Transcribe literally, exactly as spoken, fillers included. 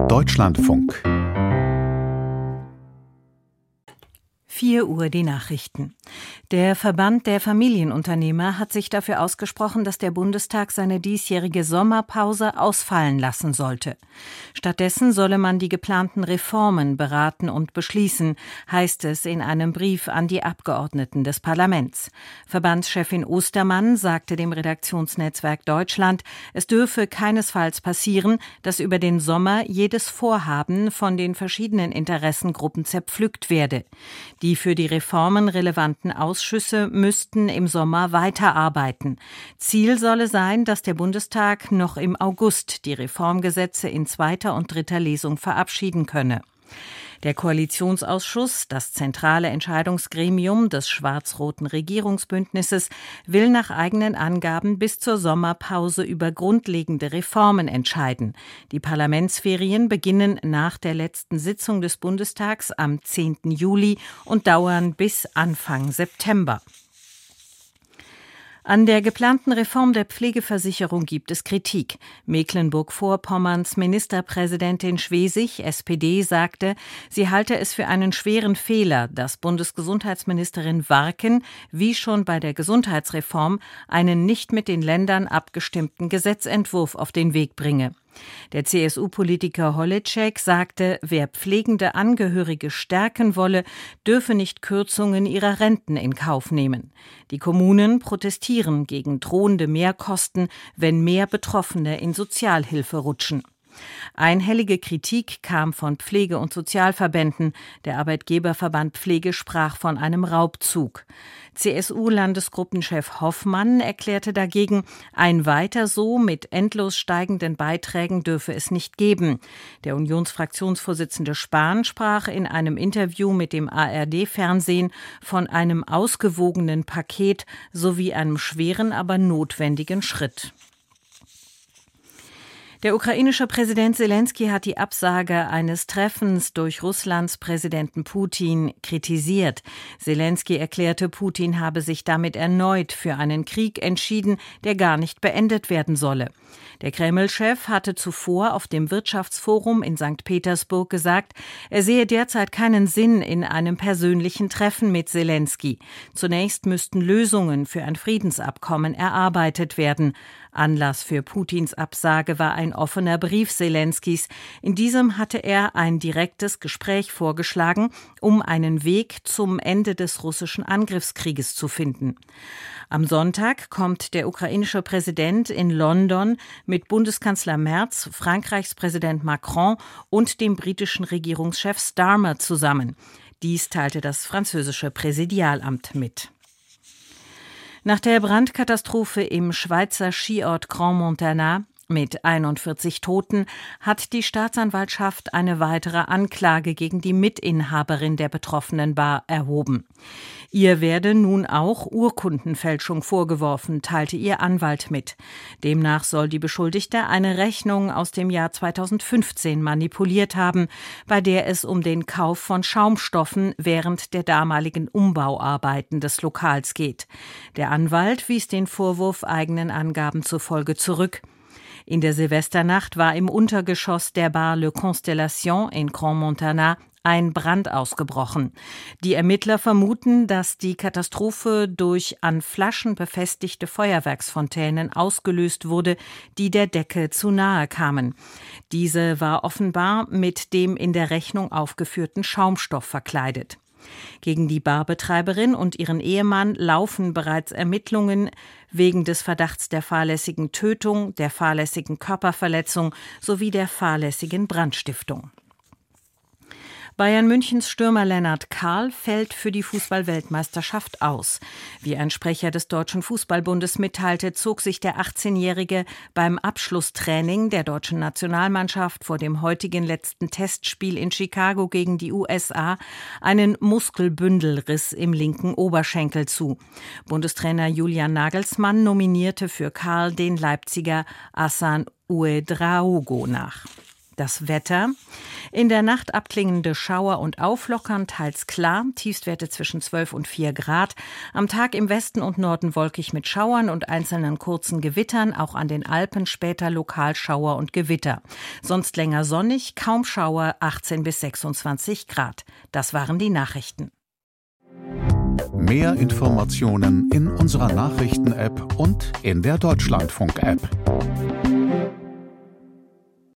Deutschlandfunk. vier Uhr die Nachrichten. Der Verband der Familienunternehmer hat sich dafür ausgesprochen, dass der Bundestag seine diesjährige Sommerpause ausfallen lassen sollte. Stattdessen solle man die geplanten Reformen beraten und beschließen, heißt es in einem Brief an die Abgeordneten des Parlaments. Verbandschefin Ostermann sagte dem Redaktionsnetzwerk Deutschland, es dürfe keinesfalls passieren, dass über den Sommer jedes Vorhaben von den verschiedenen Interessengruppen zerpflückt werde. Die für die Reformen relevanten Ausschüsse müssten im Sommer weiterarbeiten. Ziel solle sein, dass der Bundestag noch im August die Reformgesetze in zweiter und dritter Lesung verabschieden könne. Der Koalitionsausschuss, das zentrale Entscheidungsgremium des schwarz-roten Regierungsbündnisses, will nach eigenen Angaben bis zur Sommerpause über grundlegende Reformen entscheiden. Die Parlamentsferien beginnen nach der letzten Sitzung des Bundestags am zehnten Juli und dauern bis Anfang September. An der geplanten Reform der Pflegeversicherung gibt es Kritik. Mecklenburg-Vorpommerns Ministerpräsidentin Schwesig, S P D, sagte, sie halte es für einen schweren Fehler, dass Bundesgesundheitsministerin Warken, wie schon bei der Gesundheitsreform, einen nicht mit den Ländern abgestimmten Gesetzentwurf auf den Weg bringe. Der C S U-Politiker Holitschek sagte, wer pflegende Angehörige stärken wolle, dürfe nicht Kürzungen ihrer Renten in Kauf nehmen. Die Kommunen protestieren gegen drohende Mehrkosten, wenn mehr Betroffene in Sozialhilfe rutschen. Einhellige Kritik kam von Pflege- und Sozialverbänden. Der Arbeitgeberverband Pflege sprach von einem Raubzug. C S U-Landesgruppenchef Hoffmann erklärte dagegen, ein Weiter so mit endlos steigenden Beiträgen dürfe es nicht geben. Der Unionsfraktionsvorsitzende Spahn sprach in einem Interview mit dem A R D-Fernsehen von einem ausgewogenen Paket sowie einem schweren, aber notwendigen Schritt. Der ukrainische Präsident Selenskyj hat die Absage eines Treffens durch Russlands Präsidenten Putin kritisiert. Selenskyj erklärte, Putin habe sich damit erneut für einen Krieg entschieden, der gar nicht beendet werden solle. Der Kreml-Chef hatte zuvor auf dem Wirtschaftsforum in Sankt Petersburg gesagt, er sehe derzeit keinen Sinn in einem persönlichen Treffen mit Selenskyj. Zunächst müssten Lösungen für ein Friedensabkommen erarbeitet werden. Anlass für Putins Absage war ein offener Brief Selenskys. In diesem hatte er ein direktes Gespräch vorgeschlagen, um einen Weg zum Ende des russischen Angriffskrieges zu finden. Am Sonntag kommt der ukrainische Präsident in London mit Bundeskanzler Merz, Frankreichs Präsident Macron und dem britischen Regierungschef Starmer zusammen. Dies teilte das französische Präsidialamt mit. Nach der Brandkatastrophe im Schweizer Skiort Grand Montana mit einundvierzig Toten hat die Staatsanwaltschaft eine weitere Anklage gegen die Mitinhaberin der betroffenen Bar erhoben. Ihr werde nun auch Urkundenfälschung vorgeworfen, teilte ihr Anwalt mit. Demnach soll die Beschuldigte eine Rechnung aus dem Jahr zweitausendfünfzehn manipuliert haben, bei der es um den Kauf von Schaumstoffen während der damaligen Umbauarbeiten des Lokals geht. Der Anwalt wies den Vorwurf eigenen Angaben zufolge zurück. In der Silvesternacht war im Untergeschoss der Bar Le Constellation in Grand Montana ein Brand ausgebrochen. Die Ermittler vermuten, dass die Katastrophe durch an Flaschen befestigte Feuerwerksfontänen ausgelöst wurde, die der Decke zu nahe kamen. Diese war offenbar mit dem in der Rechnung aufgeführten Schaumstoff verkleidet. Gegen die Barbetreiberin und ihren Ehemann laufen bereits Ermittlungen wegen des Verdachts der fahrlässigen Tötung, der fahrlässigen Körperverletzung sowie der fahrlässigen Brandstiftung. Bayern Münchens Stürmer Lennart Kahl fällt für die Fußball-Weltmeisterschaft aus. Wie ein Sprecher des Deutschen Fußballbundes mitteilte, zog sich der achtzehnjährige beim Abschlusstraining der deutschen Nationalmannschaft vor dem heutigen letzten Testspiel in Chicago gegen die U S A einen Muskelbündelriss im linken Oberschenkel zu. Bundestrainer Julian Nagelsmann nominierte für Kahl den Leipziger Hassan Ouedraogo nach. Das Wetter. In der Nacht abklingende Schauer und Auflockern, teils klar, Tiefstwerte zwischen zwölf und vier Grad. Am Tag im Westen und Norden wolkig mit Schauern und einzelnen kurzen Gewittern, auch an den Alpen später lokal Schauer und Gewitter. Sonst länger sonnig, kaum Schauer, achtzehn bis sechsundzwanzig Grad. Das waren die Nachrichten. Mehr Informationen in unserer Nachrichten-App und in der Deutschlandfunk-App.